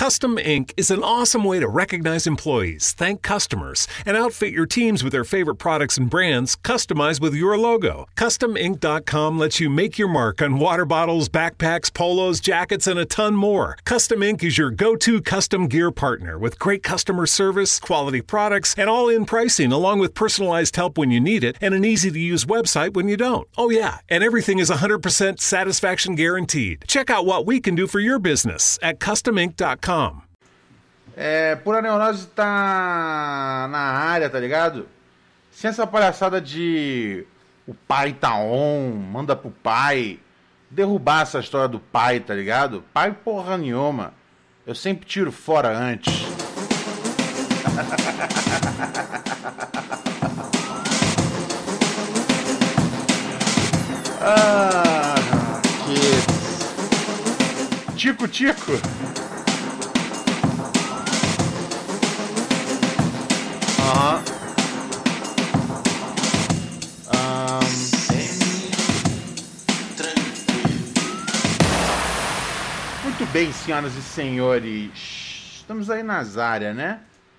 Custom Ink is an awesome way to recognize employees, thank customers, and outfit your teams with their favorite products and brands customized with your logo. CustomInk.com lets you make your mark on water bottles, backpacks, polos, jackets, and a ton more. Custom Ink is your go-to custom gear partner with great customer service, quality products, and all-in pricing, along with personalized help when you need it and an easy-to-use website when you don't. Oh yeah, and everything is 100% satisfaction guaranteed. Check out what we can do for your business at CustomInk.com. Pura Neurose tá na área, tá ligado? Sem essa palhaçada de o pai tá on, manda pro pai, derrubar essa história do pai, tá ligado? Pai porra nenhuma. Eu sempre tiro fora antes. Tico. Muito bem, senhoras e senhores. Estamos aí nas áreas, né?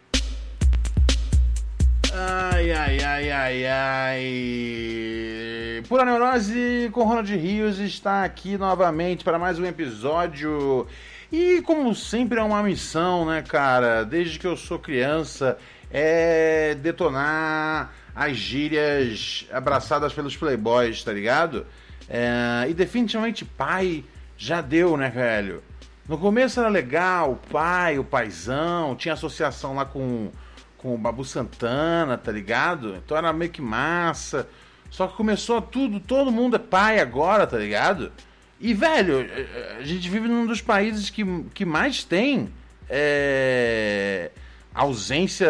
Pura Neurose com Ronald Rios está aqui novamente para mais um episódio. E como sempre é uma missão, né, cara? Desde que eu sou criança, é detonar as gírias abraçadas pelos playboys, tá ligado? E definitivamente pai já deu, né, velho? No começo era legal, o pai, o paizão, tinha associação lá com o Babu Santana, tá ligado? Então era meio que massa. Só que começou tudo, todo mundo é pai agora, tá ligado? E, velho, a gente vive num dos países que mais tem ausência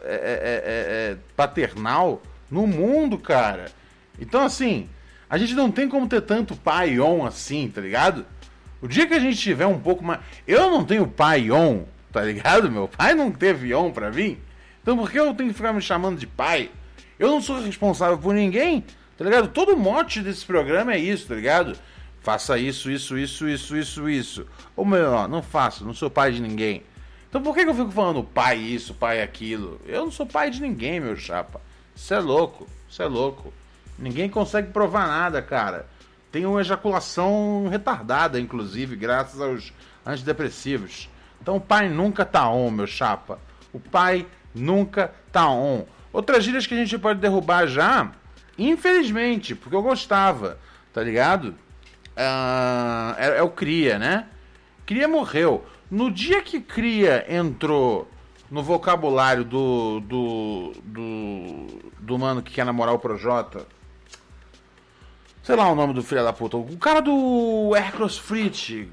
paternal no mundo, cara. Então, assim, a gente não tem como ter tanto pai on assim, tá ligado? O dia que a gente tiver um pouco mais... Eu não tenho pai on, tá ligado? Meu pai não teve on pra mim. Então por que eu tenho que ficar me chamando de pai? Eu não sou responsável por ninguém, tá ligado? Todo mote desse programa é isso, tá ligado? Faça isso. Ou melhor, não faço, não sou pai de ninguém. Então por que eu fico falando pai isso, pai aquilo? Eu não sou pai de ninguém, meu chapa. Isso é louco. Ninguém consegue provar nada, cara. Tenho uma ejaculação retardada, inclusive, graças aos antidepressivos. Então o pai nunca tá on, meu chapa. O pai nunca tá on. Outras gírias que a gente pode derrubar já, infelizmente, porque eu gostava, tá ligado? É o Cria, né? Cria morreu. No dia que Cria entrou no vocabulário do mano que quer namorar o Projota, sei lá o nome do filho da puta, o cara do CrossFit,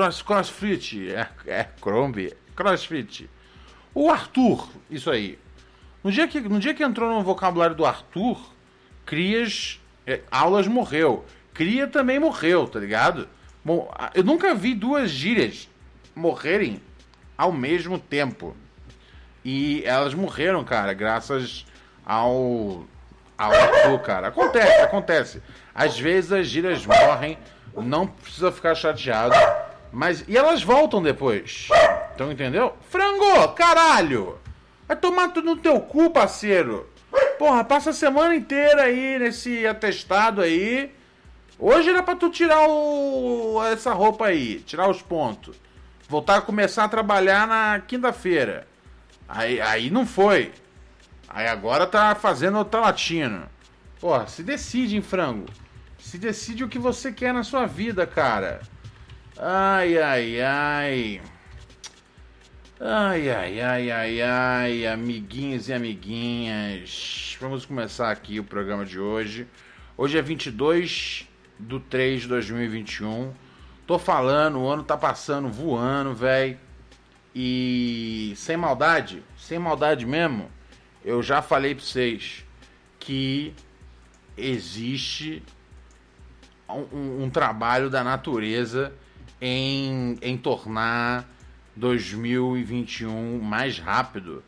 CrossFit, o Arthur, isso aí. No dia que entrou no vocabulário do Arthur, Crias, aulas morreu. Cria também morreu, tá ligado? Bom, eu nunca vi duas gírias morrerem ao mesmo tempo. E elas morreram, cara, graças ao Arthur, cara. Acontece. Às vezes as gírias morrem, não precisa ficar chateado. E elas voltam depois. Então, entendeu? Frango, caralho! Vai tomar tudo no teu cu, parceiro. Porra, passa a semana inteira aí nesse atestado aí. Hoje era pra tu tirar essa roupa aí, tirar os pontos. Voltar a começar a trabalhar na quinta-feira. Aí não foi. Aí agora tá fazendo outra latino. Porra, se decide, hein, frango. Se decide o que você quer na sua vida, cara. Ai, amiguinhos e amiguinhas. Vamos começar aqui o programa de hoje. Hoje é 22/3/2021. Tô falando, o ano tá passando voando, velho. E sem maldade mesmo, eu já falei pra vocês que existe um trabalho da natureza em tornar 2021 mais rápido,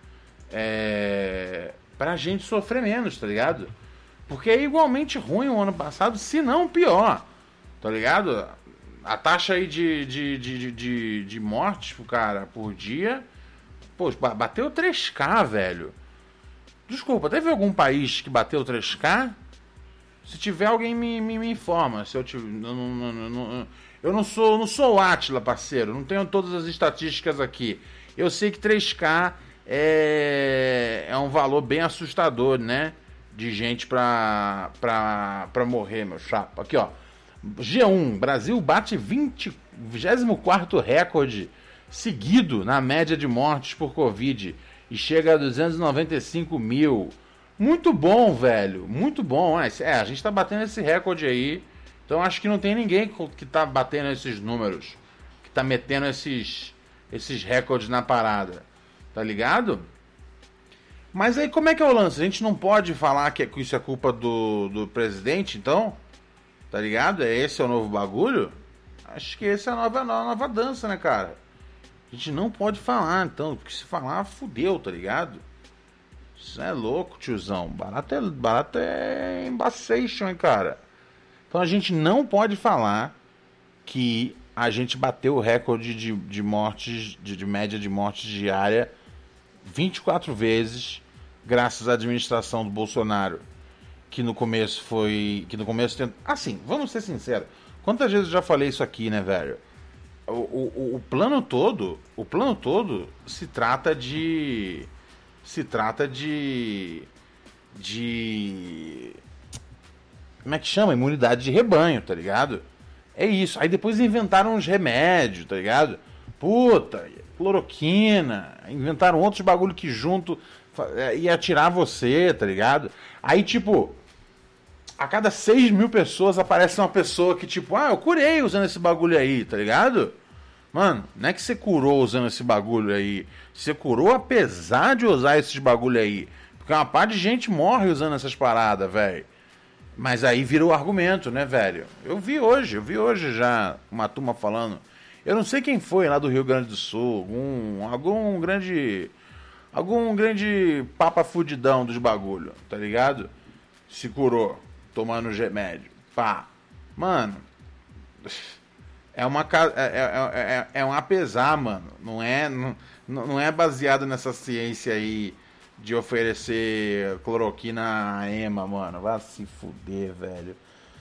pra gente sofrer menos, tá ligado? Porque é igualmente ruim o ano passado, se não pior, tá ligado? A taxa aí de mortes, cara, por dia... Pô, bateu 3K, velho. Desculpa, teve algum país que bateu 3K? Se tiver, alguém me informa. Se eu tiver... Eu não sou o Átila, parceiro. Não tenho todas as estatísticas aqui. Eu sei que 3K é um valor bem assustador, né? De gente pra morrer, meu chapa. Aqui, ó. G1, Brasil bate 24º recorde seguido na média de mortes por Covid e chega a 295 mil. Muito bom, velho. Muito bom. A gente tá batendo esse recorde aí. Então acho que não tem ninguém que tá batendo esses números, que tá metendo esses recordes na parada. Tá ligado? Mas aí como é que é o lance? A gente não pode falar que isso é culpa do presidente, então? Tá ligado? Esse é o novo bagulho? Acho que essa é a nova dança, né, cara? A gente não pode falar, então. Porque se falar, fudeu, tá ligado? Isso é louco, tiozão. Barato é embaçation, hein, cara? Então a gente não pode falar que a gente bateu o recorde de mortes, de média de mortes diária 24 vezes, graças à administração do Bolsonaro. Que no começo assim, vamos ser sinceros. Quantas vezes eu já falei isso aqui, né, velho? O plano todo se trata de como é que chama? Imunidade de rebanho, tá ligado? É isso. Aí depois inventaram uns remédios, tá ligado? Puta, cloroquina, inventaram outros bagulho que junto ia atirar você, tá ligado? Aí, tipo, a cada 6 mil pessoas aparece uma pessoa que, tipo, eu curei usando esse bagulho aí, tá ligado? Mano, não é que você curou usando esse bagulho aí. Você curou apesar de usar esses bagulho aí. Porque uma parte de gente morre usando essas paradas, velho. Mas aí virou argumento, né, velho? Eu vi hoje já uma turma falando. Eu não sei quem foi lá do Rio Grande do Sul. Algum grande papa fudidão dos bagulho, tá ligado? Se curou, tomando remédio. Pá. Mano, é um apesar, mano. Não é baseado nessa ciência aí de oferecer cloroquina a EMA, mano. Vai se fuder, velho.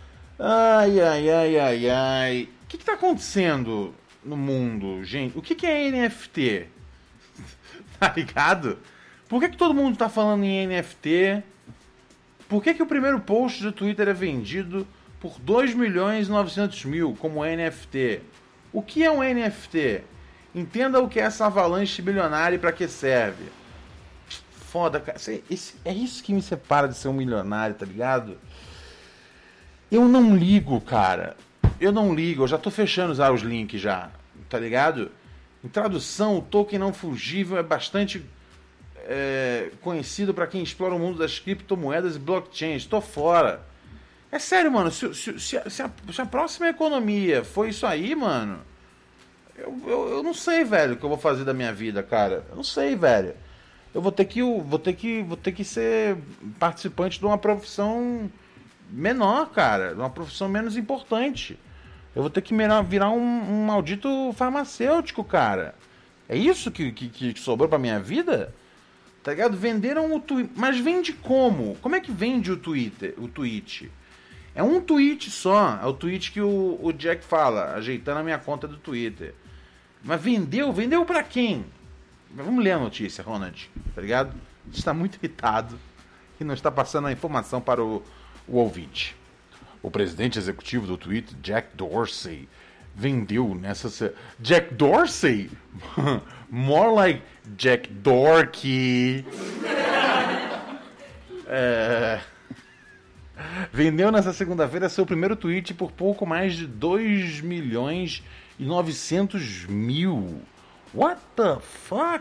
Ai. O que tá acontecendo no mundo, gente? O que é NFT? Tá ligado? Por que todo mundo tá falando em NFT? Por que o primeiro post do Twitter é vendido por 2.900.000 como NFT? O que é um NFT? Entenda o que é essa avalanche bilionária e pra que serve. Foda, cara. É isso que me separa de ser um milionário, tá ligado? Eu não ligo, cara. Eu já tô fechando usar os links já, tá ligado? Em tradução, o token não fungível é bastante conhecido para quem explora o mundo das criptomoedas e blockchains. Tô fora. É sério, mano. Se a próxima economia for isso aí, mano, eu não sei, velho, o que eu vou fazer da minha vida, cara. Eu não sei, velho. Eu vou ter que ser participante de uma profissão menor, cara. De uma profissão menos importante. Eu vou ter que virar um maldito farmacêutico, cara. É isso que sobrou pra minha vida? Tá ligado? Venderam o tweet. Mas vende como? Como é que vende o tweet? É um tweet só. É o tweet que o Jack fala, ajeitando a minha conta do Twitter. Mas vendeu pra quem? Vamos ler a notícia, Ronald. Tá ligado? A gente está muito irritado e não está passando a informação para o ouvinte. O presidente executivo do Twitter, Jack Dorsey, vendeu nessa... Jack Dorsey? More like Jack Dorky. Vendeu nessa segunda-feira seu primeiro tweet por pouco mais de 2.900.000. What the fuck?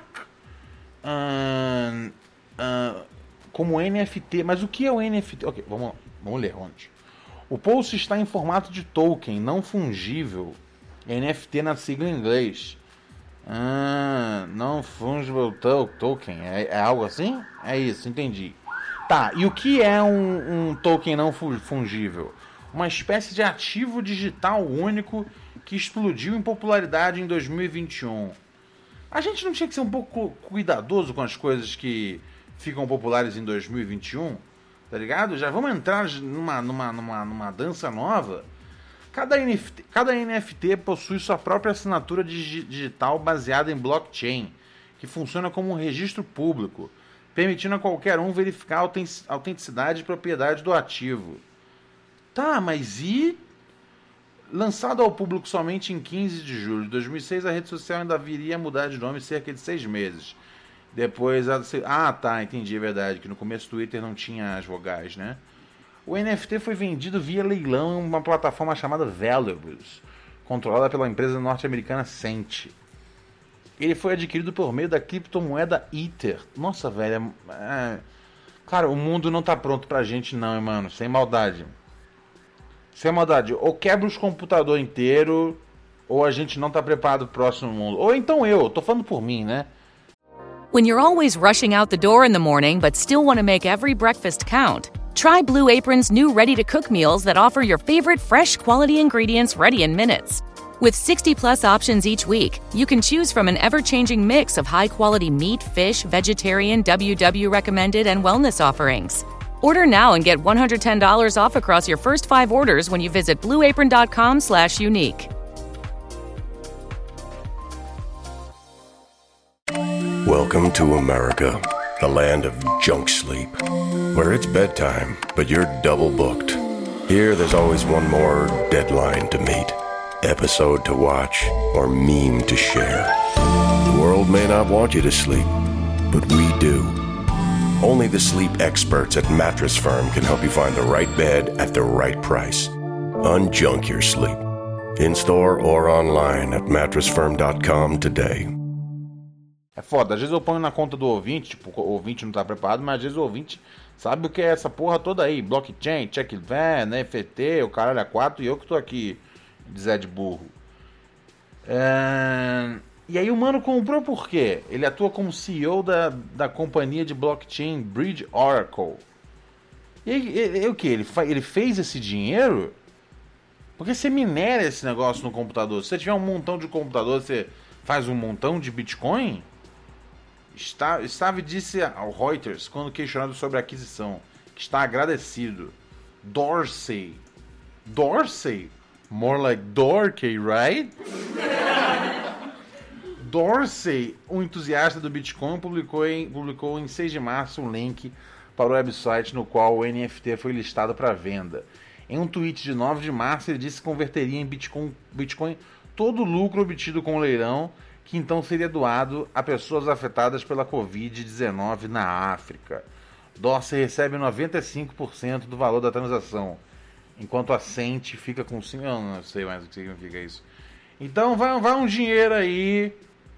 Como NFT. Mas o que é o NFT? Ok, vamos ler, Ronald. O post está em formato de token não fungível. NFT na sigla em inglês. Não fungible token. É algo assim? É isso, entendi. Tá, e o que é um token não fungível? Uma espécie de ativo digital único que explodiu em popularidade em 2021. A gente não tinha que ser um pouco cuidadoso com as coisas que ficam populares em 2021? Tá ligado? Já vamos entrar numa dança nova. Cada NFT possui sua própria assinatura digital baseada em blockchain, que funciona como um registro público, permitindo a qualquer um verificar a autenticidade e propriedade do ativo. Tá, mas e... Lançado ao público somente em 15 de julho de 2006, a rede social ainda viria a mudar de nome cerca de 6 meses. Depois... tá, entendi, é verdade, que no começo o Twitter não tinha as vogais, né? O NFT foi vendido via leilão em uma plataforma chamada Valuables, controlada pela empresa norte-americana Cent. Ele foi adquirido por meio da criptomoeda Ether. Nossa, velho, cara, o mundo não tá pronto pra gente não, hein, mano, sem maldade. Sem maldade, ou quebra os computadores inteiro, ou a gente não tá preparado pro próximo mundo. Ou então eu, tô falando por mim, né? When you're always rushing out the door in the morning but still want to make every breakfast count, try Blue Apron's new ready-to-cook meals that offer your favorite fresh quality ingredients ready in minutes. With 60-plus options each week, you can choose from an ever-changing mix of high-quality meat, fish, vegetarian, WW recommended, and wellness offerings. Order now and get $110 off across your first 5 orders when you visit blueapron.com/unique. Welcome to America, the land of junk sleep, where it's bedtime, but you're double booked. Here, there's always one more deadline to meet, episode to watch, or meme to share. The world may not want you to sleep, but we do. Only the sleep experts at Mattress Firm can help you find the right bed at the right price. Unjunk your sleep. In-store or online at mattressfirm.com today. É foda, às vezes eu ponho na conta do ouvinte, tipo, o ouvinte não tá preparado, mas às vezes o ouvinte sabe o que é essa porra toda aí. Blockchain, check-van, NFT, o caralho a 4 e eu que tô aqui de Zé de burro. E aí o mano comprou por quê? Ele atua como CEO da companhia de blockchain Bridge Oracle. E aí, o que? Ele fez esse dinheiro? Porque você minera esse negócio no computador. Se você tiver um montão de computador, você faz um montão de Bitcoin? Stave disse ao Reuters, quando questionado sobre a aquisição, que está agradecido. Dorsey? More like Dorkey, right? Dorsey, um entusiasta do Bitcoin, publicou em 6 de março um link para o website no qual o NFT foi listado para venda. Em um tweet de 9 de março, ele disse que converteria em Bitcoin todo o lucro obtido com o leilão, que então seria doado a pessoas afetadas pela Covid-19 na África. Dorsey recebe 95% do valor da transação, enquanto a Cent fica com 5%. Eu não sei mais o que significa isso. Então vai um dinheiro aí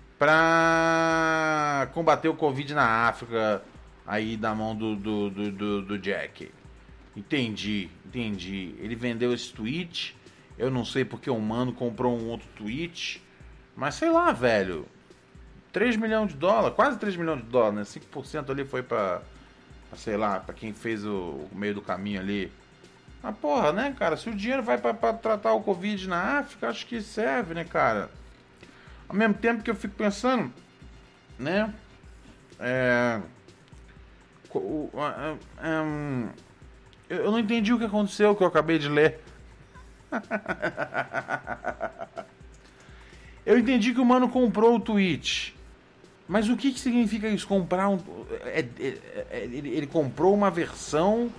para combater o Covid na África, aí da mão do Jack. Entendi. Ele vendeu esse tweet. Eu não sei porque o mano comprou um outro tweet. Mas sei lá, velho. 3 milhões de dólares, quase 3 milhões de dólares, né? 5% ali foi pra sei lá, pra quem fez o meio do caminho ali. Mas porra, né, cara? Se o dinheiro vai pra tratar o Covid na África, acho que serve, né, cara? Ao mesmo tempo que eu fico pensando, né? Eu não entendi o que aconteceu, que eu acabei de ler. Eu entendi que o mano comprou o tweet. Mas o que significa isso? Comprar um... ele comprou uma versão...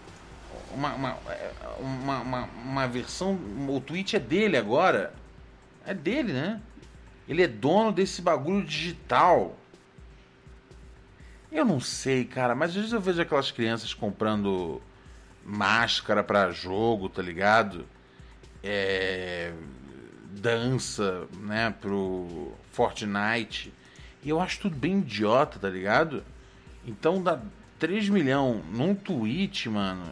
Uma versão... O tweet é dele agora. É dele, né? Ele é dono desse bagulho digital. Eu não sei, cara. Mas às vezes eu vejo aquelas crianças comprando máscara pra jogo, tá ligado? Dança, né? Pro Fortnite. E eu acho tudo bem idiota, tá ligado? Então dá 3 milhões num tweet, mano.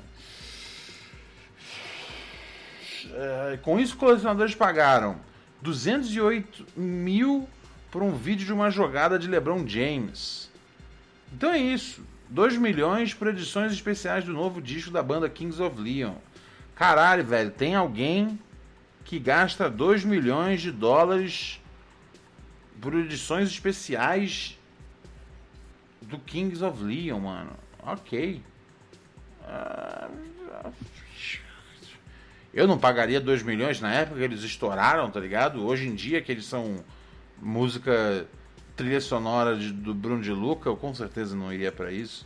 Com isso, os colecionadores pagaram 208 mil por um vídeo de uma jogada de LeBron James. Então é isso. 2 milhões por edições especiais do novo disco da banda Kings of Leon. Caralho, velho. Tem alguém que gasta 2 milhões de dólares por edições especiais do Kings of Leon, mano. Ok. Eu não pagaria 2 milhões na época que eles estouraram, tá ligado? Hoje em dia que eles são música, trilha sonora do Bruno de Luca, eu com certeza não iria pra isso.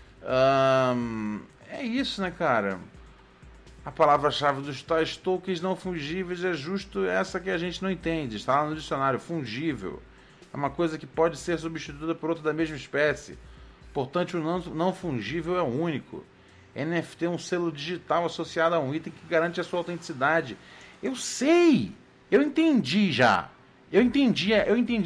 É isso, né, cara? A palavra-chave dos tais tokens não fungíveis é justo essa que a gente não entende. Está lá no dicionário. Fungível é uma coisa que pode ser substituída por outra da mesma espécie. Portanto, o não fungível é único. NFT é um selo digital associado a um item que garante a sua autenticidade. Eu sei! Eu entendi já. Eu entendi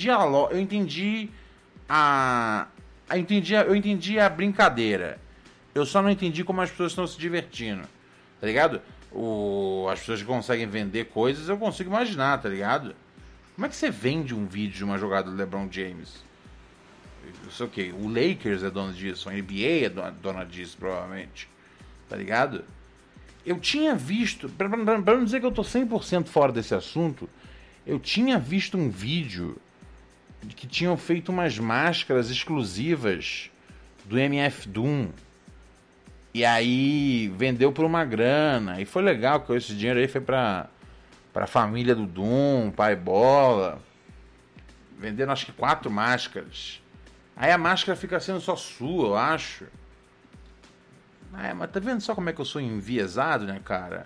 a brincadeira. Eu só não entendi como as pessoas estão se divertindo. Tá ligado? As pessoas que conseguem vender coisas, eu consigo imaginar, tá ligado? Como é que você vende um vídeo de uma jogada do LeBron James? Eu sei o quê? O Lakers é dono disso, a NBA é dona disso, provavelmente. Tá ligado? Eu tinha visto, pra não dizer que eu tô 100% fora desse assunto, eu tinha visto um vídeo de que tinham feito umas máscaras exclusivas do MF Doom. E aí vendeu por uma grana. E foi legal, que esse dinheiro aí foi pra família do Doom, pai bola. Venderam acho que 4 máscaras. Aí a máscara fica sendo só sua, eu acho. Mas tá vendo só como é que eu sou enviesado, né, cara?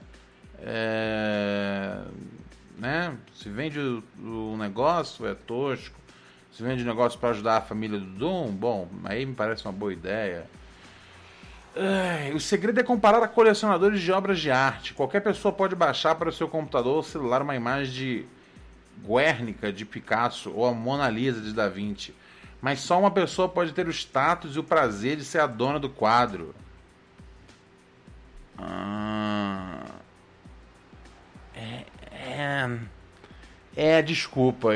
Né? Se vende o negócio, é tosco. Se vende o negócio pra ajudar a família do Doom, bom, aí me parece uma boa ideia. O segredo é comparar a colecionadores de obras de arte. Qualquer pessoa pode baixar para o seu computador ou celular uma imagem de Guernica de Picasso ou a Mona Lisa de Da Vinci. Mas só uma pessoa pode ter o status e o prazer de ser a dona do quadro. Desculpa,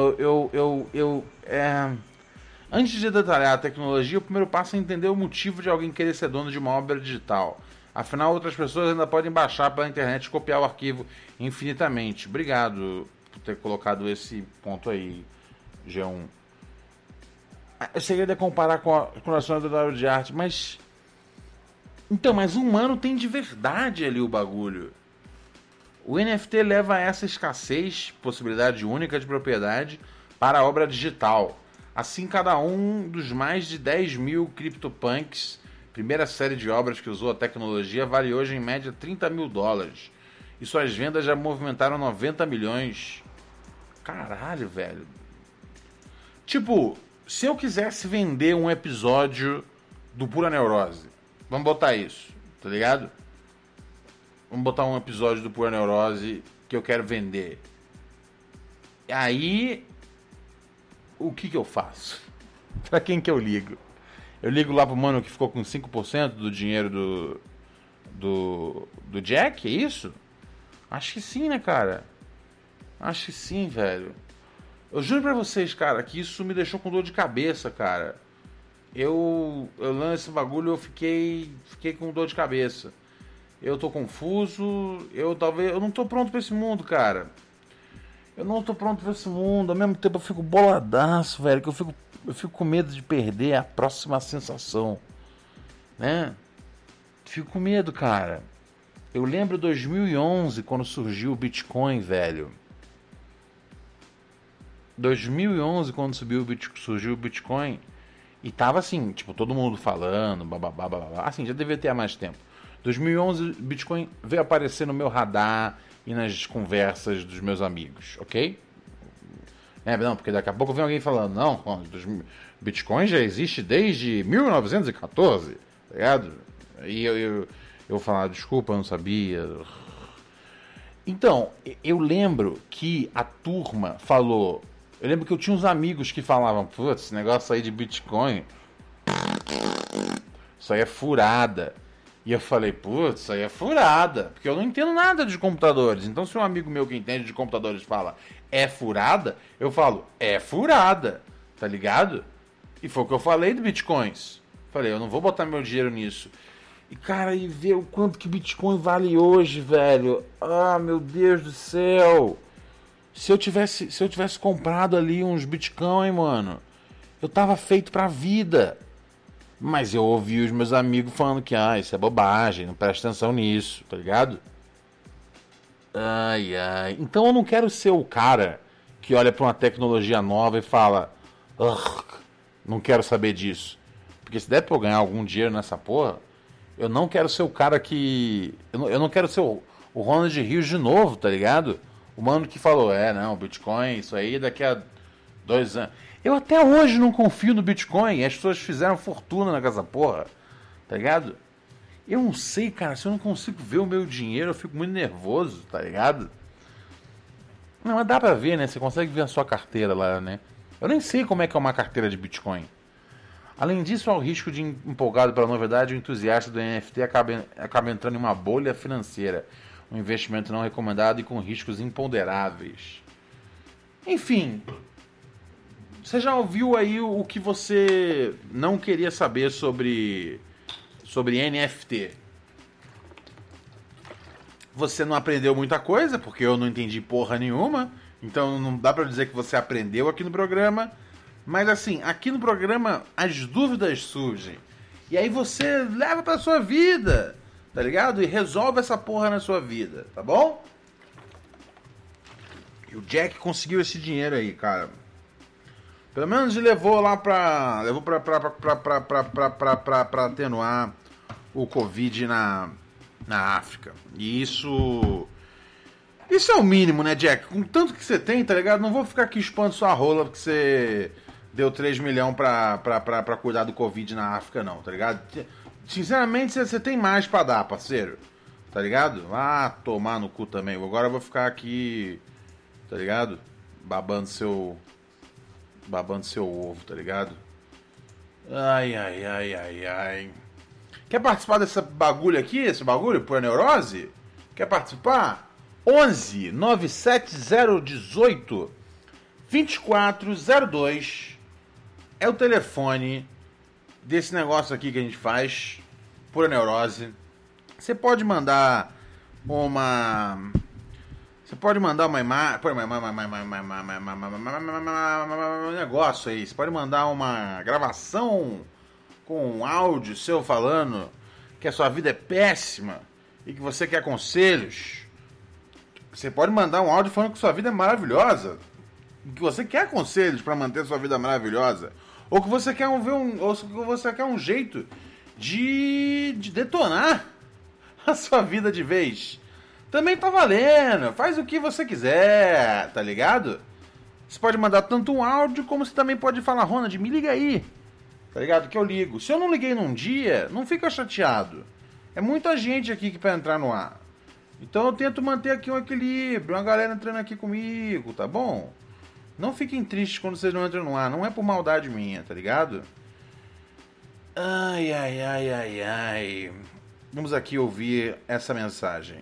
Antes de detalhar a tecnologia, o primeiro passo é entender o motivo de alguém querer ser dono de uma obra digital. Afinal, outras pessoas ainda podem baixar pela internet e copiar o arquivo infinitamente. Obrigado por ter colocado esse ponto aí, G1. O segredo é comparar com a colecionadora de arte, mas... Então, mas um humano tem de verdade ali o bagulho. O NFT leva a essa escassez, possibilidade única de propriedade, para a obra digital. Assim, cada um dos mais de 10 mil CryptoPunks, primeira série de obras que usou a tecnologia, vale hoje em média $30 mil. E suas vendas já movimentaram 90 milhões. Caralho, velho. Tipo, se eu quisesse vender um episódio do Pura Neurose, vamos botar isso, tá ligado? Vamos botar um episódio do Pura Neurose que eu quero vender. E aí, o que eu faço? Pra quem que eu ligo? Eu ligo lá pro mano que ficou com 5% do dinheiro do Jack, é isso? Acho que sim, né, cara? Acho que sim, velho. Eu juro pra vocês, cara, que isso me deixou com dor de cabeça, cara. Eu lanço esse bagulho, eu fiquei com dor de cabeça. Eu tô confuso, eu não tô pronto pra esse mundo, cara. Eu não tô pronto pra esse mundo. Ao mesmo tempo eu fico boladaço, velho, que eu fico com medo de perder a próxima sensação, né? Fico com medo, cara. Eu lembro 2011, quando surgiu o Bitcoin, velho. 2011, quando surgiu o Bitcoin, e tava assim, tipo, todo mundo falando, bababá, bababá. Assim, já devia ter há mais tempo. 2011, Bitcoin veio aparecer no meu radar e nas conversas dos meus amigos, ok? Não, porque daqui a pouco vem alguém falando, não, Bitcoin já existe desde 1914, tá ligado? E eu vou falar, desculpa, eu não sabia. Então, eu lembro que a turma falou, eu lembro que eu tinha uns amigos que falavam, putz, esse negócio aí de Bitcoin, isso aí é furada. E eu falei, putz, isso aí é furada, porque eu não entendo nada de computadores. Então se um amigo meu que entende de computadores fala, é furada, eu falo, é furada, tá ligado? E foi o que eu falei de Bitcoins. Falei, eu não vou botar meu dinheiro nisso. E, cara, e ver o quanto que Bitcoin vale hoje, velho. Ah, meu Deus do céu. Se eu tivesse comprado ali uns Bitcoin, mano, eu tava feito pra vida. Mas eu ouvi os meus amigos falando que, isso é bobagem, não presta atenção nisso, tá ligado? Ai. Então eu não quero ser o cara que olha pra uma tecnologia nova e fala, não quero saber disso. Porque se der pra eu ganhar algum dinheiro nessa porra, eu não quero ser o cara que... Eu não quero ser o Ronald Rios de novo, tá ligado? O mano que falou, não, Bitcoin, isso aí daqui a 2 anos. Eu até hoje não confio no Bitcoin. As pessoas fizeram fortuna na casa porra, tá ligado? Eu não sei, cara, se eu não consigo ver o meu dinheiro, eu fico muito nervoso, tá ligado? Não, mas dá pra ver, né? Você consegue ver a sua carteira lá, né? Eu nem sei como é que é uma carteira de Bitcoin. Além disso, há o risco de, empolgado pela novidade, o entusiasta do NFT acaba entrando em uma bolha financeira. Um investimento não recomendado e com riscos imponderáveis. Enfim, você já ouviu aí o que você não queria saber sobre NFT? Você não aprendeu muita coisa, porque eu não entendi porra nenhuma. Então não dá pra dizer que você aprendeu aqui no programa. Mas assim, aqui no programa as dúvidas surgem. E aí você leva pra sua vida, tá ligado? E resolve essa porra na sua vida, tá bom? E o Jack conseguiu esse dinheiro aí, cara. Pelo menos ele levou lá pra... Levou pra atenuar o Covid na África. E isso... Isso é o mínimo, né, Jack? Com tanto que você tem, tá ligado? Não vou ficar aqui expondo sua rola porque você deu 3 milhões pra cuidar do Covid na África, não, tá ligado? Sinceramente, você tem mais pra dar, parceiro. Tá ligado? Ah, tomar no cu também. Agora eu vou ficar aqui, tá ligado? Babando seu ovo, tá ligado? Ai. Quer participar dessa bagulho aqui? Esse bagulho? Por neurose? Quer participar? 11 97018 2402 é o telefone desse negócio aqui que a gente faz por neurose. Você pode mandar uma imagem, um negócio aí. Você pode mandar uma gravação com um áudio seu falando que a sua vida é péssima e que você quer conselhos. Você pode mandar um áudio falando que sua vida é maravilhosa, que você quer conselhos para manter sua vida maravilhosa, ou que você quer um jeito de detonar a sua vida de vez. Também tá valendo. Faz o que você quiser, tá ligado? Você pode mandar tanto um áudio como você também pode falar, Ronald, me liga aí, tá ligado? Que eu ligo. Se eu não liguei num dia, não fica chateado. É muita gente aqui que vai entrar no ar. Então eu tento manter aqui um equilíbrio, uma galera entrando aqui comigo, tá bom? Não fiquem tristes quando vocês não entram no ar, não é por maldade minha, tá ligado? Ai. Vamos aqui ouvir essa mensagem.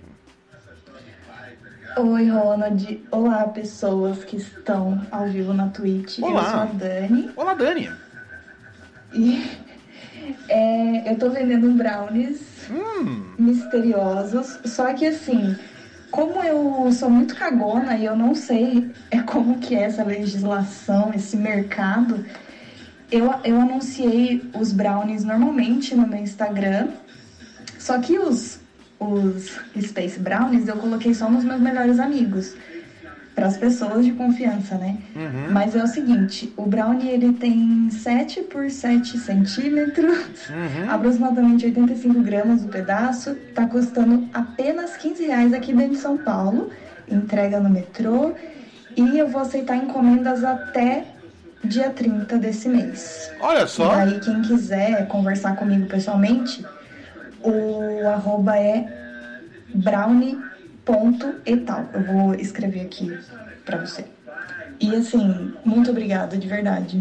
Oi, Ronald. Olá, pessoas que estão ao vivo na Twitch. Olá. Eu sou a Dani. Olá, Dani. E eu tô vendendo brownies misteriosos. Só que assim, como eu sou muito cagona e eu não sei como que é essa legislação, esse mercado, eu anunciei os brownies normalmente no meu Instagram. Só que os Space Brownies eu coloquei só nos meus melhores amigos, para as pessoas de confiança, né? Uhum. Mas é o seguinte, o brownie ele tem 7 por 7 centímetros, aproximadamente 85 gramas o pedaço, tá custando apenas R$15 aqui dentro de São Paulo, entrega no metrô, e eu vou aceitar encomendas até dia 30 desse mês. Olha só! E daí quem quiser conversar comigo pessoalmente, o arroba é brownie.etal. Eu vou escrever aqui pra você. E assim, muito obrigada, de verdade.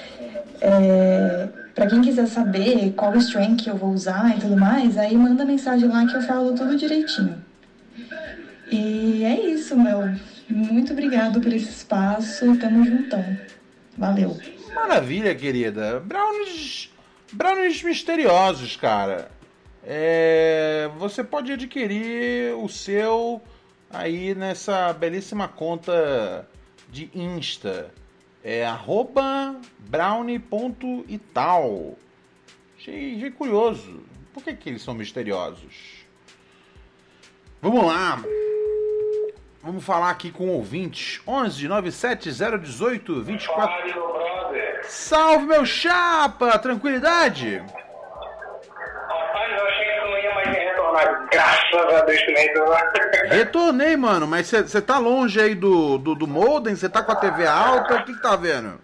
Pra quem quiser saber qual strain que eu vou usar e tudo mais, aí manda mensagem lá que eu falo tudo direitinho. E é isso, meu. Muito obrigado por esse espaço. Tamo juntão. Valeu. Maravilha, querida. Brownies misteriosos, cara. você pode adquirir o seu aí nessa belíssima conta de Insta. @brownie.ital. Achei curioso. Por que eles são misteriosos? Vamos lá. Vamos falar aqui com ouvintes. 11 97 018 24. Salve, meu chapa! Tranquilidade? Rapaz, eu achei que tu não ia mais me retornar. Graças a Deus que nem retornar. Retornei, mano, mas você tá longe aí do modem? Você tá com a TV alta? O que tá vendo?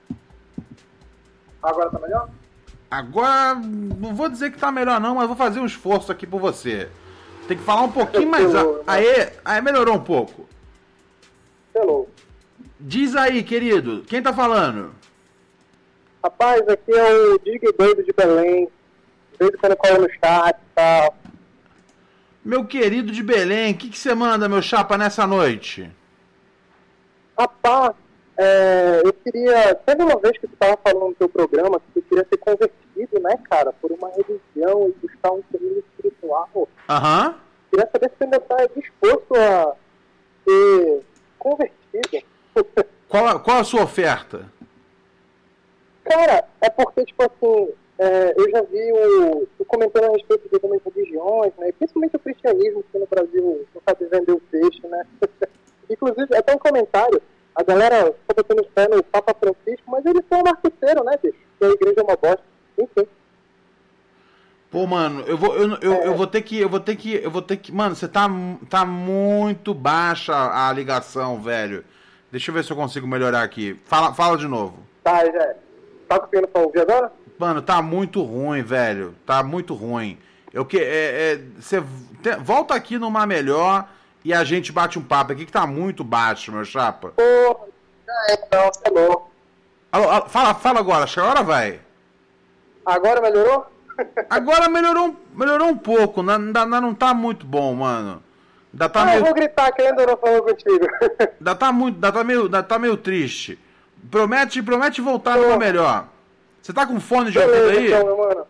Agora tá melhor? Agora, não vou dizer que tá melhor não, mas vou fazer um esforço aqui por você. Tem que falar um pouquinho mais alto. Aí melhorou um pouco. Hello. Diz aí, querido, quem tá falando? Rapaz, aqui é o Dig Doido de Belém. De vez em quando cola no chat e tal. Meu querido de Belém, o que você manda, meu chapa, nessa noite? Rapaz, eu queria... Teve uma vez que tu tava falando no teu programa que tu queria ser convertido, né, cara, por uma religião e buscar um caminho espiritual. Aham. Queria saber se você ainda tá disposto a ser convertido. Qual a sua oferta? Cara, é porque, tipo assim, eu já vi tu comentando a respeito de algumas religiões, né? Principalmente o cristianismo, que no Brasil não sabe vender o peixe, né? Inclusive, até um comentário, a galera tá botando fé no Papa Francisco, mas ele foi um marqueteiro, né, bicho? Que a igreja é uma bosta. Enfim. Pô, mano, eu vou ter que... Mano, você tá muito baixa a ligação, velho. Deixa eu ver se eu consigo melhorar aqui. Fala de novo. Tá, já. Tá conseguindo pra ouvir agora? Mano, tá muito ruim, velho. Tá muito ruim. Você volta aqui numa melhor e a gente bate um papo aqui que tá muito baixo, meu chapa. Pô, então, tá bom. Alô, fala agora, acho que a hora vai. Agora melhorou? Agora melhorou um pouco, não tá muito bom, mano. Ainda tá meio... Eu vou gritar que ainda não falou contigo. Ainda tá meio triste. Promete voltar numa melhor. Você tá com fone de ouvido aí? Então, meu mano.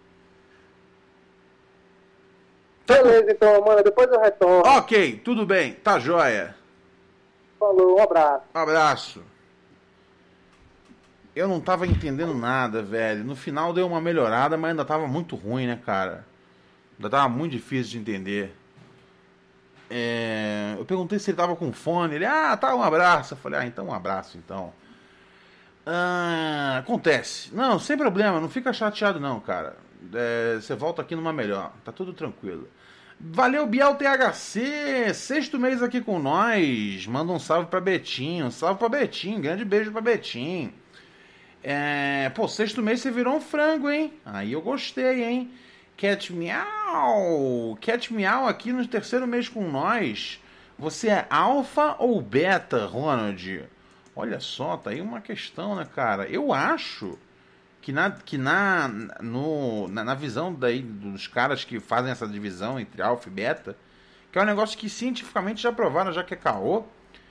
Beleza, então, mano. Depois eu retorno. Ok, tudo bem. Tá joia. Falou, um abraço. Um abraço. Eu não tava entendendo nada, velho. No final deu uma melhorada, mas ainda tava muito ruim, né, cara? Ainda tava muito difícil de entender. Eu perguntei se ele tava com fone. Ele, tá, um abraço. Eu falei, então um abraço, então. Acontece. Não, sem problema, não fica chateado não, cara. Você volta aqui numa melhor. Tá tudo tranquilo. Valeu, Biel THC. 6º mês aqui com nós. Manda um salve pra Betinho. Salve pra Betinho. Grande beijo pra Betinho. 6º mês você virou um frango, hein? Aí eu gostei, hein? Cat Meow aqui no 3º mês com nós. Você é alfa ou beta, Ronald? Olha só, tá aí uma questão, né, cara? Eu acho que na visão daí dos caras que fazem essa divisão entre alfa e beta, que é um negócio que cientificamente já provaram, já que é caô,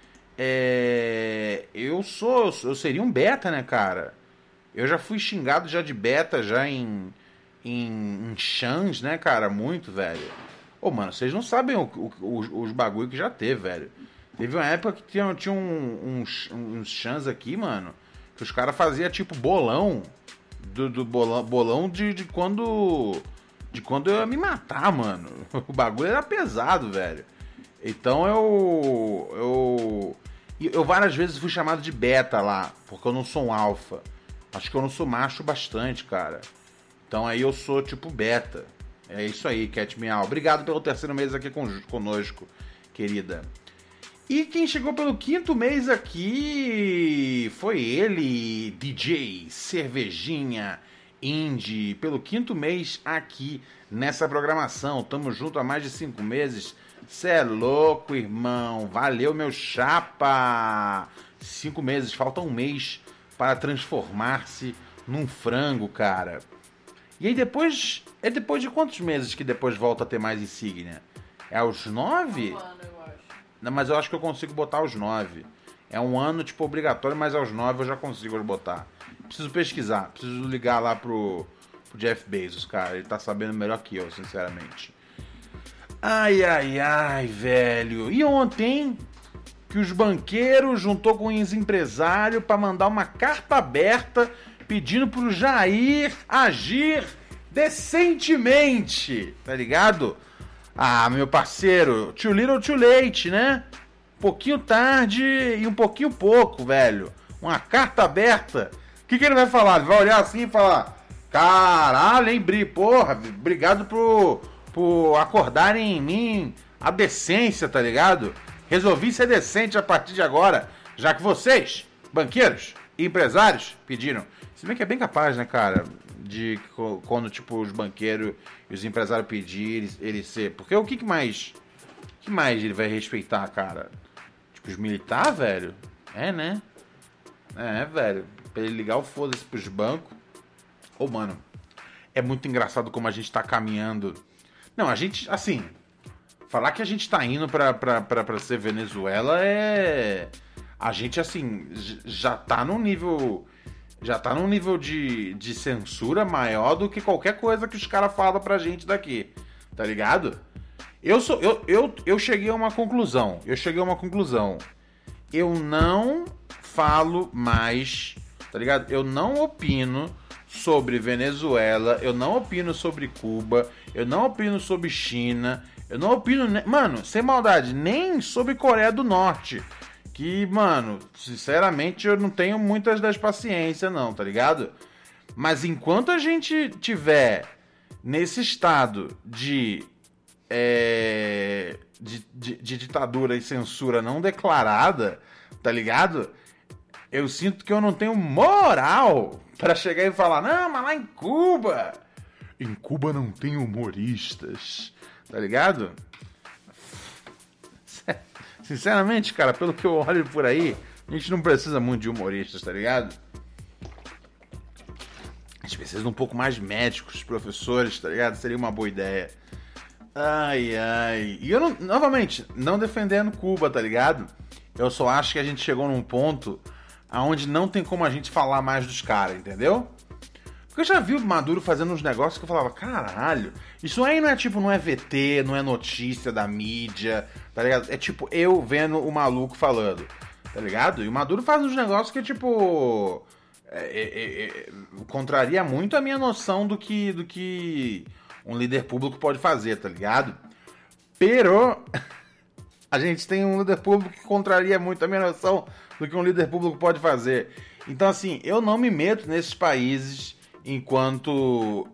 eu seria um beta, né, cara? Eu já fui xingado já de beta, já em chans, né, cara? Muito, velho. Mano, vocês não sabem os bagulho que já teve, velho. Teve uma época que tinha uns chans aqui, mano, que os caras faziam tipo bolão bolão de quando eu ia me matar, mano. O bagulho era pesado, velho. Então eu várias vezes fui chamado de beta lá, porque eu não sou um alfa. Acho que eu não sou macho bastante, cara. Então aí eu sou tipo beta. É isso aí, Cat Meow. Obrigado pelo 3º mês aqui conosco, querida. E quem chegou pelo 5º mês aqui foi ele, DJ Cervejinha Indie, pelo 5º mês aqui nessa programação. Tamo junto há mais de 5 meses. Cê é louco, irmão. Valeu, meu chapa. 5 meses, falta um mês para transformar-se num frango, cara. E aí depois de quantos meses que depois volta a ter mais insígnia? É aos 9? Não, mas eu acho que eu consigo botar aos 9. É um ano, tipo, obrigatório, mas aos 9 eu já consigo botar. Preciso pesquisar, preciso ligar lá pro pro Jeff Bezos, cara. Ele tá sabendo melhor que eu, sinceramente. Ai, ai, ai, velho. E ontem que os banqueiros juntou com os empresários pra mandar uma carta aberta pedindo pro Jair agir decentemente, tá ligado? Ah, meu parceiro, too little too late, né? Um pouquinho tarde e um pouquinho pouco, velho. Uma carta aberta. O que ele vai falar? Ele vai olhar assim e falar: caralho, hein, Bri, porra, obrigado por acordarem em mim a decência, tá ligado? Resolvi ser decente a partir de agora, já que vocês, banqueiros e empresários, pediram. Se bem que é bem capaz, né, cara, de quando, tipo, os banqueiros e os empresários pedirem ele ser... Porque o que mais ele vai respeitar, cara? Tipo, os militares, velho? É, né? É, velho. Pra ele ligar o foda-se pros bancos. Ô, mano, é muito engraçado como a gente tá caminhando. Não, a gente, assim... Falar que a gente tá indo pra ser Venezuela é... A gente, assim, já tá num nível... Já tá num nível de censura maior do que qualquer coisa que os caras falam pra gente daqui. Tá ligado? Eu cheguei a uma conclusão. Eu não falo mais... Tá ligado? Eu não opino sobre Venezuela. Eu não opino sobre Cuba. Eu não opino sobre China. Eu não opino... Mano, sem maldade, nem sobre Coreia do Norte. Que, mano, sinceramente, eu não tenho muitas das paciências, não, tá ligado? Mas enquanto a gente tiver nesse estado de ditadura e censura não declarada, tá ligado? Eu sinto que eu não tenho moral pra chegar e falar: não, mas lá em Cuba não tem humoristas, tá ligado? Sinceramente, cara, pelo que eu olho por aí, a gente não precisa muito de humoristas, tá ligado? A gente precisa de um pouco mais de médicos, professores, tá ligado? Seria uma boa ideia. Ai, ai. E eu, novamente, não defendendo Cuba, tá ligado? Eu só acho que a gente chegou num ponto onde não tem como a gente falar mais dos caras, entendeu? Porque eu já vi o Maduro fazendo uns negócios que eu falava: caralho, isso aí não é tipo, não é VT, não é notícia da mídia, tá ligado? É tipo eu vendo o maluco falando, tá ligado? E o Maduro faz uns negócios que tipo... contraria muito a minha noção do que um líder público pode fazer, tá ligado? Pero a gente tem um líder público que contraria muito a minha noção do que um líder público pode fazer. Então, assim, eu não me meto nesses países enquanto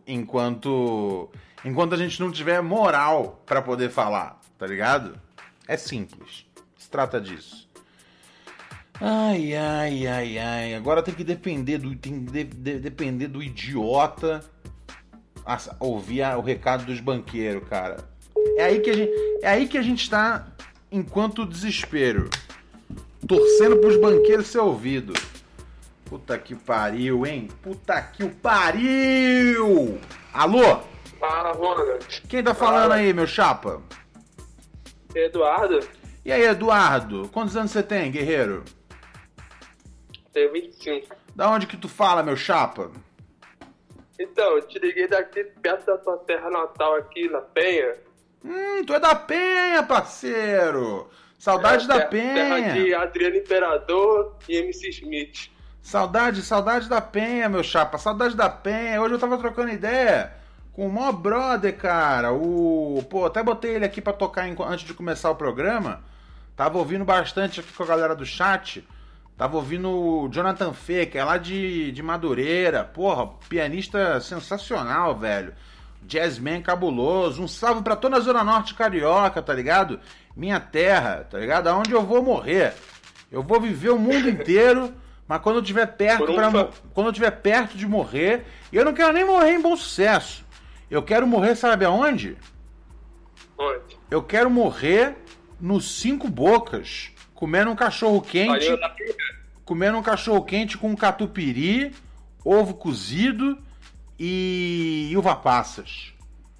a gente não tiver moral pra poder falar, tá ligado? É simples. Se trata disso. Ai, ai, ai, ai. Agora tem que depender do idiota ouvir o recado dos banqueiros, cara. É aí que a gente tá enquanto desespero. Torcendo pros banqueiros ser ouvido. Puta que pariu, hein? Puta que o pariu! Alô? Fala, Ronald. Quem tá falando aí, meu chapa? Eduardo. E aí, Eduardo? Quantos anos você tem, guerreiro? Tenho 25. Da onde que tu fala, meu chapa? Então, eu te liguei daqui perto da tua terra natal aqui, na Penha. Tu é da Penha, parceiro! Saudade da Penha! Terra de Adriano Imperador e MC Smith. Saudade da Penha, meu chapa. Saudade da Penha. Hoje eu tava trocando ideia com o maior brother, cara. Pô, até botei ele aqui pra tocar antes de começar o programa. Tava ouvindo bastante aqui com a galera do chat. Tava ouvindo o Jonathan Fê, que é lá de Madureira. Porra, pianista sensacional, velho. Jazzman cabuloso. Um salve pra toda a Zona Norte Carioca, tá ligado? Minha terra, tá ligado? Aonde eu vou morrer. Eu vou viver o mundo inteiro, mas quando eu tiver perto de morrer... E eu não quero nem morrer em Bom Sucesso. Eu quero morrer, sabe aonde? Onde? Eu quero morrer no Cinco Bocas, comendo um cachorro quente. Comendo um cachorro quente com catupiry, ovo cozido e uva passas.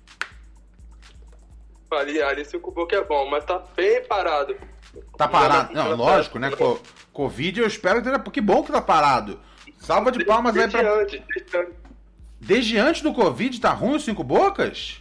Ali 5 Bocas é bom, mas tá bem parado. Tá parado? Não, lógico, né? Covid eu espero que... Que bom que tá parado. Salva de palmas aí pra... Desde antes do Covid tá ruim o Cinco Bocas?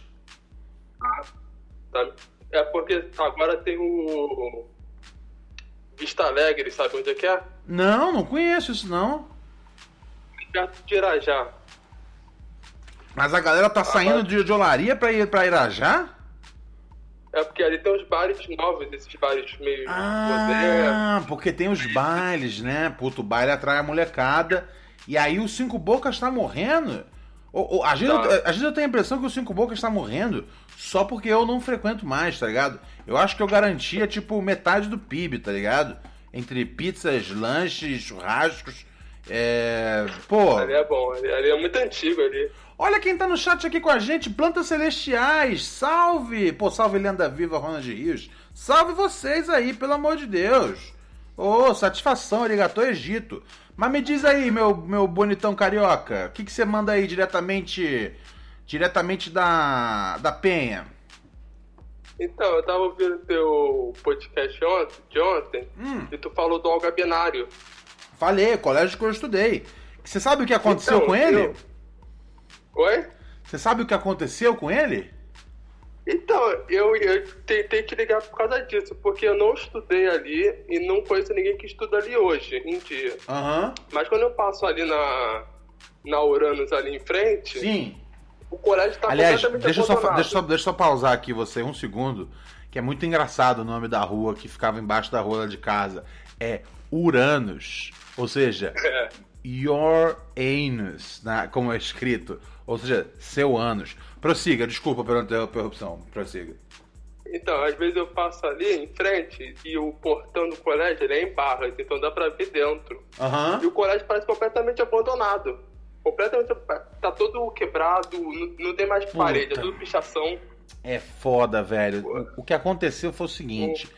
Tá. É porque agora tem o Vista Alegre, sabe onde é que é? Não conheço isso não. Perto de Irajá. Mas a galera tá saindo de olaria pra ir pra Irajá? É porque ali tem os bares novos, esses bares meio modernos. Porque tem os bailes, né? Puto, o baile atrai a molecada. E aí o Cinco Bocas tá morrendo? Às vezes eu tenho a impressão que o Cinco Bocas tá morrendo só porque eu não frequento mais, tá ligado? Eu acho que eu garantia, tipo, metade do PIB, tá ligado? Entre pizzas, lanches, churrascos. Pô. Ali é bom, ali é muito antigo ali. Olha quem tá no chat aqui com a gente, Plantas Celestiais, salve! Pô, salve Lenda Viva, Ronald Rios. Salve vocês aí, pelo amor de Deus. Ô, satisfação, arigatô Egito. Mas me diz aí, meu bonitão carioca, o que você manda aí diretamente da Penha? Então, eu tava ouvindo teu podcast de ontem e tu falou do Olga Benário. Falei, colégio que eu estudei. Você sabe o que aconteceu com ele? Oi? Você sabe o que aconteceu com ele? Então, eu tentei te ligar por causa disso, porque eu não estudei ali e não conheço ninguém que estuda ali hoje, em dia. Mas quando eu passo ali na Uranus ali em frente... Sim. O colégio tá completamente abandonado. Deixa eu só pausar aqui você um segundo, que é muito engraçado o nome da rua que ficava embaixo da rua lá de casa. É Uranus, ou seja, your anus, né, como é escrito, ou seja, seu ânus. Prossiga, desculpa pela interrupção, prossiga. Então, às vezes eu passo ali em frente e o portão do colégio ele é em barras, então dá pra ver dentro. E o colégio parece completamente abandonado. Completamente, tá todo quebrado, não tem mais parede, é tudo pichação. É foda, velho. O que aconteceu foi o seguinte,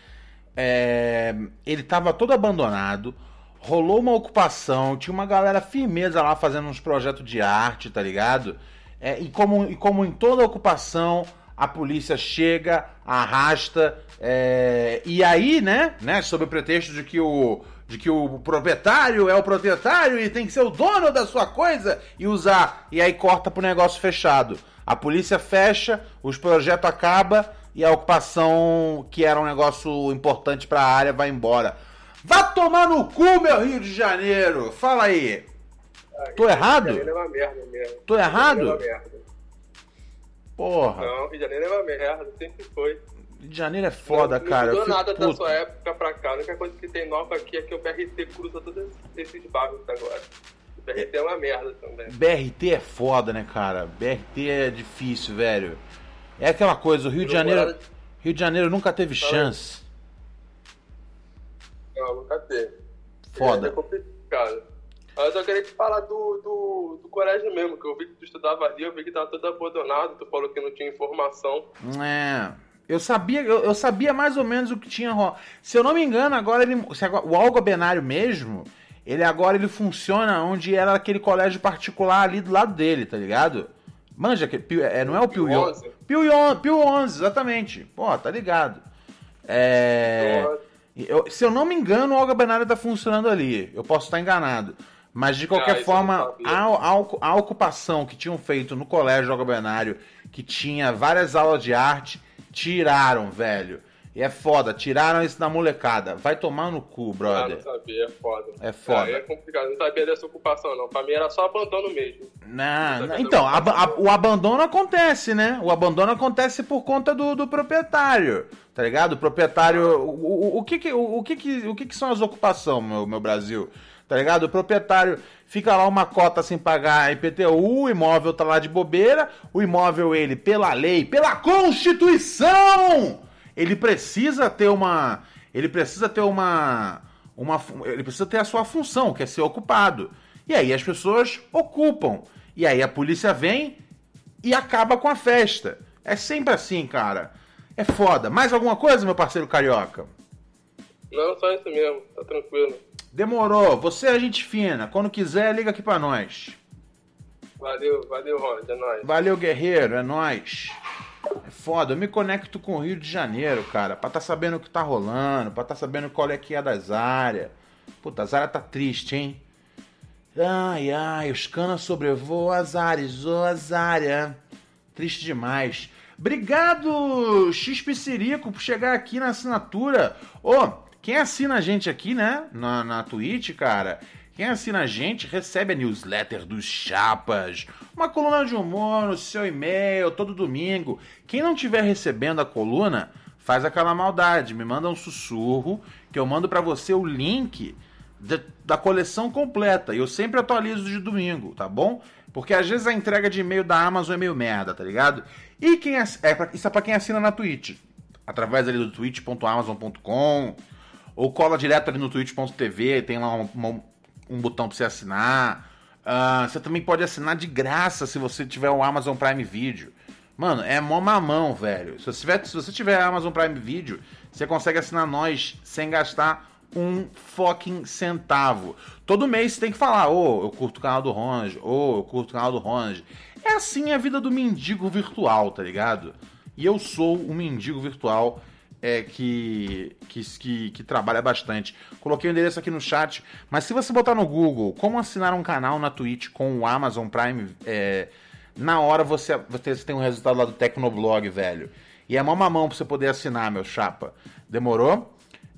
ele tava todo abandonado, rolou uma ocupação, tinha uma galera firmeza lá fazendo uns projetos de arte, tá ligado? E como em toda ocupação, a polícia chega, arrasta, e aí, né, sob o pretexto de que o proprietário é o proprietário e tem que ser o dono da sua coisa e aí corta pro negócio fechado. A polícia fecha, os projetos acabam e a ocupação, que era um negócio importante pra área, vai embora. Vá tomar no cu, meu Rio de Janeiro! Fala aí! Tô errado? Rio de Janeiro é uma merda mesmo. Tô errado? Rio de Janeiro é uma merda. Porra. Não, Rio de Janeiro é uma merda, sempre foi. Rio de Janeiro é foda, não cara. Não mudou nada da sua época pra cá. A única coisa que tem nova aqui é que o BRT cruza todos esses bagos agora. O BRT é uma merda também. BRT é foda, né, cara? BRT é difícil, velho. É aquela coisa, o Rio de Janeiro nunca teve chance. Não, nunca teve. Foda. É complicado. Eu só queria te falar do colégio mesmo, que eu vi que tu estudava ali, eu vi que tava todo abandonado, tu falou que não tinha informação. Eu sabia mais ou menos o que tinha rolado. Se eu não me engano, o Olga Benário mesmo, ele funciona onde era aquele colégio particular ali do lado dele, tá ligado? Manja, não é o Pio 11? Pio 11, exatamente. Pô, tá ligado. Se eu não me engano, o Olga Benário tá funcionando ali. Eu posso estar enganado. Mas, de qualquer forma, a ocupação que tinham feito no colégio Olga Benário, que tinha várias aulas de arte, tiraram, velho. E é foda, tiraram isso da molecada. Vai tomar no cu, brother. Não sabia, é foda. É foda. É complicado, não sabia dessa ocupação, não. Pra mim era só abandono mesmo. Então, o abandono acontece, né? O abandono acontece por conta do proprietário, tá ligado? O proprietário... O que são as ocupações, meu Brasil? Tá ligado? O proprietário fica lá uma cota sem pagar IPTU, o imóvel tá lá de bobeira, o imóvel, ele, pela lei, pela Constituição, ele precisa ter a sua função, que é ser ocupado. E aí as pessoas ocupam. E aí a polícia vem e acaba com a festa. É sempre assim, cara. É foda. Mais alguma coisa, meu parceiro carioca? Não, só isso mesmo. Tá tranquilo. Demorou. Você é gente fina. Quando quiser, liga aqui pra nós. Valeu, Ronald. É nóis. Valeu, guerreiro. É nóis. É foda. Eu me conecto com o Rio de Janeiro, cara. Pra tá sabendo o que tá rolando. Pra tá sabendo qual é que é das áreas. Puta, as áreas tá triste, hein? Ai, os canas sobrevoam as áreas, triste demais. Obrigado, XP-Cirico, por chegar aqui na assinatura. Quem assina a gente aqui, né, na Twitch, cara, quem assina a gente recebe a newsletter dos Chapas, uma coluna de humor no seu e-mail todo domingo. Quem não estiver recebendo a coluna, faz aquela maldade, me manda um sussurro que eu mando pra você o link da coleção completa. E eu sempre atualizo de domingo, tá bom? Porque às vezes a entrega de e-mail da Amazon é meio merda, tá ligado? E isso é pra quem assina na Twitch, através ali do twitch.amazon.com, ou cola direto ali no twitch.tv, tem lá um botão pra você assinar. Você também pode assinar de graça se você tiver o Amazon Prime Video. Mano, é mó mamão, velho. Se você tiver Amazon Prime Video, você consegue assinar nós sem gastar um fucking centavo. Todo mês você tem que falar, eu curto o canal do Ronald, eu curto o canal do Ronald. É assim a vida do mendigo virtual, tá ligado? E eu sou um mendigo virtual que trabalha bastante. Coloquei o endereço aqui no chat, mas se você botar no Google como assinar um canal na Twitch com o Amazon Prime, na hora você tem um resultado lá do Tecnoblog, velho. E é mó mamão pra você poder assinar, meu chapa. Demorou?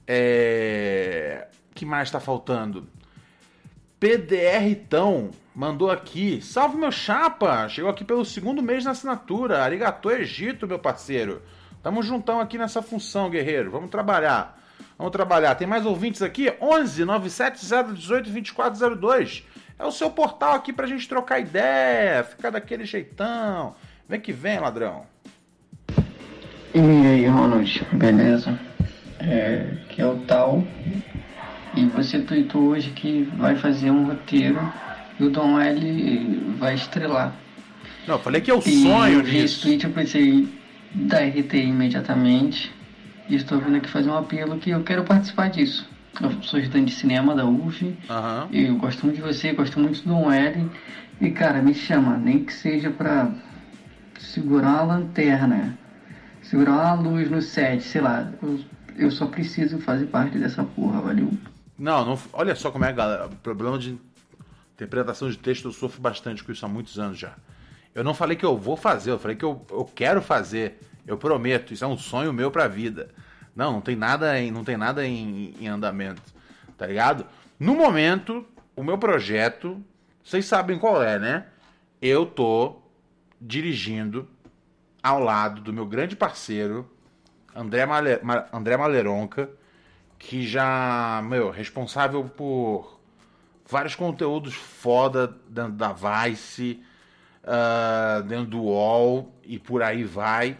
Que mais tá faltando? PDR Tão mandou aqui. Salve, meu chapa! Chegou aqui pelo 2º mês na assinatura. Arigatô Egito, meu parceiro. Tamo juntão aqui nessa função, guerreiro. Vamos trabalhar. Tem mais ouvintes aqui? 11 97 018 2402. É o seu portal aqui pra gente trocar ideia. Ficar daquele jeitão. Vem que vem, ladrão. E aí, Ronald? Beleza? Que é o Tal. E você tweetou hoje que vai fazer um roteiro e o Dom L vai estrelar. Não, eu falei que é o sonho disso. Esse tweet eu pensei da RT imediatamente. E estou vindo aqui fazer um apelo que eu quero participar disso. Eu sou estudante de cinema da UF. E eu gosto muito de você, gosto muito do Dom L. E cara, me chama, nem que seja pra segurar a lanterna, segurar uma luz no set, sei lá. Eu só preciso fazer parte dessa porra, valeu? Não, olha só como é, galera. O problema de interpretação de texto, eu sofro bastante com isso há muitos anos já. Eu não falei que eu vou fazer, eu falei que eu quero fazer. Eu prometo, isso é um sonho meu pra vida. Não tem nada em andamento, tá ligado? No momento, o meu projeto, vocês sabem qual é, né? Eu tô dirigindo ao lado do meu grande parceiro, André Maleronca, que já, responsável por vários conteúdos foda dentro da Vice, dentro do UOL e por aí vai.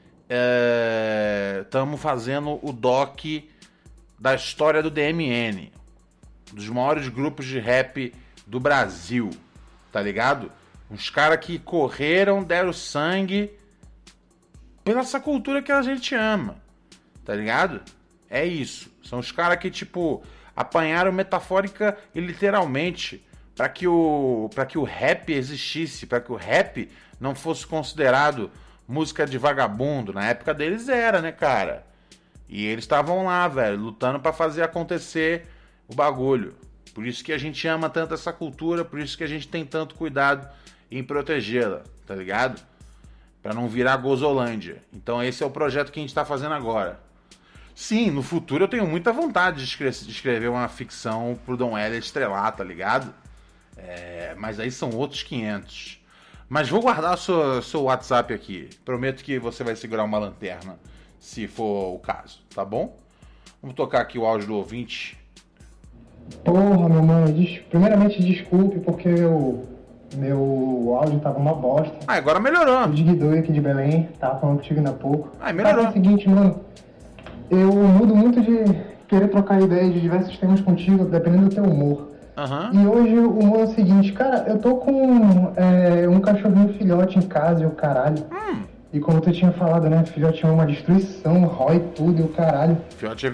Estamos fazendo o doc da história do DMN, dos maiores grupos de rap do Brasil, tá ligado? Uns caras que correram, deram sangue pela essa cultura que a gente ama, tá ligado? É isso. São os caras que, apanharam metafórica e literalmente para que o rap existisse, para que o rap não fosse considerado música de vagabundo. Na época deles era, né, cara? E eles estavam lá, velho, lutando para fazer acontecer o bagulho. Por isso que a gente ama tanto essa cultura, por isso que a gente tem tanto cuidado em protegê-la, tá ligado? Para não virar Gozolândia. Então esse é o projeto que a gente tá fazendo agora. Sim, no futuro eu tenho muita vontade de escrever uma ficção pro Dom L estrelar, tá ligado? Mas aí são outros 500. Mas vou guardar seu WhatsApp aqui. Prometo que você vai segurar uma lanterna, se for o caso, tá bom? Vamos tocar aqui o áudio do ouvinte. Porra, meu mano, primeiramente desculpe porque meu áudio tava uma bosta. Agora melhorou. O Digdoi aqui de Belém, tava falando contigo ainda há pouco. Melhorou. É o seguinte, mano, eu mudo muito de querer trocar ideias de diversos temas contigo, dependendo do teu humor. E hoje o humor é o seguinte, cara, eu tô com um cachorrinho filhote em casa e o caralho. E como tu tinha falado, né, filhote é uma destruição, rói tudo e o caralho. Filhote é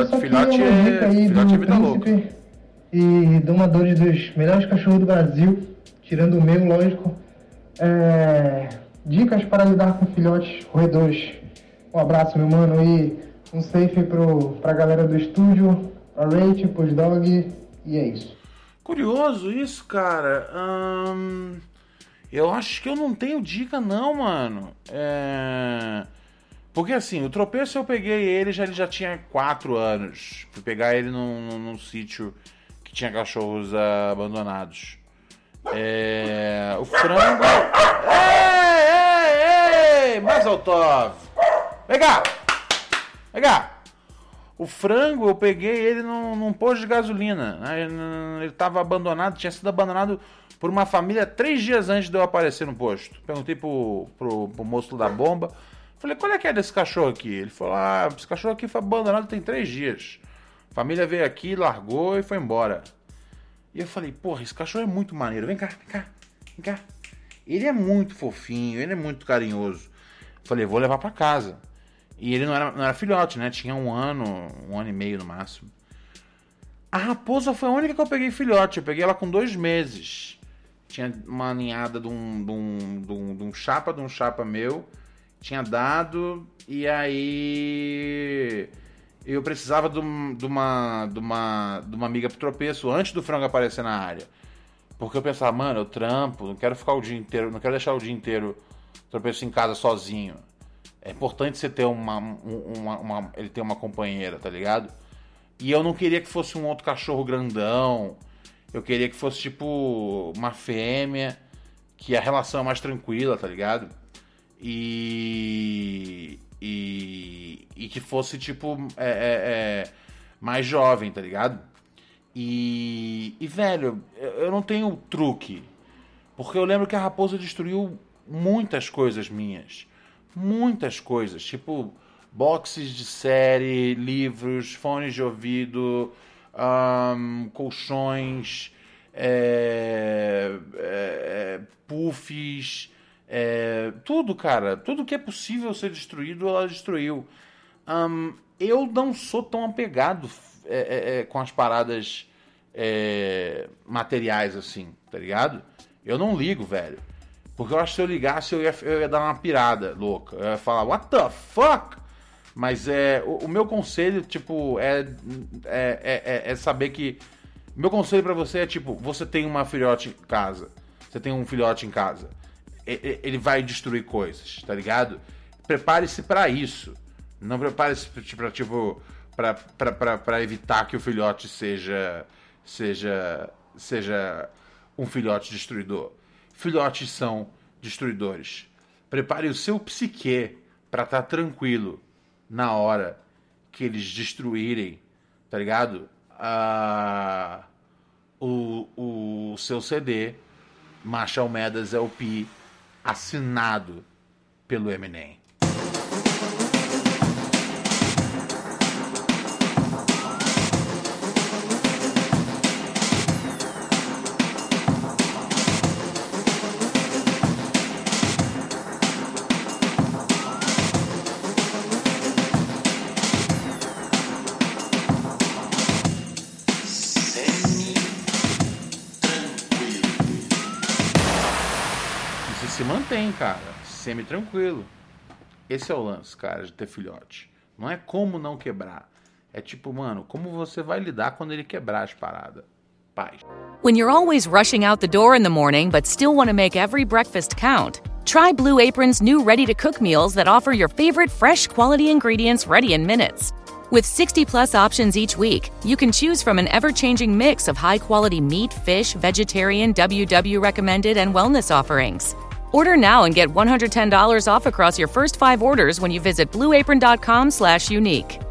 vida louca. E domadores dos melhores cachorros do Brasil, tirando o meu, lógico. Dicas para lidar com filhotes roedores. Um abraço, meu mano, e um safe pra galera do estúdio, a Rachel, pros dog, e é isso. Curioso isso, cara. Eu acho que eu não tenho dica não, mano. Porque assim, o tropeço eu peguei ele já tinha 4 anos. Fui pegar ele num sítio que tinha cachorros abandonados. O frango... Ei, Mazaltov! Vem cá! O frango, eu peguei ele num posto de gasolina. Ele estava abandonado, tinha sido abandonado por uma família 3 dias antes de eu aparecer no posto. Perguntei pro moço da bomba. Falei, qual é que é desse cachorro aqui? Ele falou, esse cachorro aqui foi abandonado tem 3 dias. A família veio aqui, largou e foi embora. E eu falei, porra, esse cachorro é muito maneiro. Vem cá. Ele é muito fofinho, ele é muito carinhoso. Falei, vou levar pra casa. E ele não era filhote, né? Tinha 1 ano e meio no máximo. A raposa foi a única que eu peguei filhote. Eu peguei ela com 2 meses. Tinha uma ninhada de um chapa meu. Tinha dado. E aí... eu precisava de uma amiga pro tropeço antes do frango aparecer na área. Porque eu pensava, mano, eu trampo, não quero ficar o dia inteiro, não quero deixar o dia inteiro tropeço em casa sozinho. É importante você ter ele ter uma companheira, tá ligado? E eu não queria que fosse um outro cachorro grandão. Eu queria que fosse tipo uma fêmea, que a relação é mais tranquila, tá ligado? E que fosse tipo mais jovem, tá ligado? E velho, eu não tenho truque. Porque eu lembro que a raposa destruiu muitas coisas minhas. Muitas coisas, tipo boxes de série, livros, fones de ouvido, colchões, puffs, tudo, cara. Tudo que é possível ser destruído, ela destruiu. Eu não sou tão apegado com as paradas materiais assim, tá ligado? Eu não ligo, velho. Porque eu acho que se eu ligasse, eu ia dar uma pirada louca. Eu ia falar, what the fuck? Mas o meu conselho, tipo, é saber que... Meu conselho pra você é, tipo, você tem uma filhote em casa. Você tem um filhote em casa. Ele vai destruir coisas, tá ligado? Prepare-se pra isso. Não prepare-se pra evitar que o filhote seja um filhote destruidor. Filhotes são destruidores. Prepare o seu psique para estar tranquilo na hora que eles destruírem, tá ligado? O seu CD, Marshall Mathers LP, assinado pelo Eminem. Se mantém, cara, semi-tranquilo. Esse é o lance, cara, de ter filhote. Não é como não quebrar. É tipo, mano, como você vai lidar quando ele quebrar as paradas. Paz. When you're always rushing out the door in the morning but still want to make every breakfast count, try Blue Apron's new ready-to-cook meals that offer your favorite fresh quality ingredients ready in minutes. With 60-plus options each week, you can choose from an ever-changing mix of high-quality meat, fish, vegetarian, WW recommended, and wellness offerings. Order now and get $110 off across your first 5 orders when you visit blueapron.com/unique.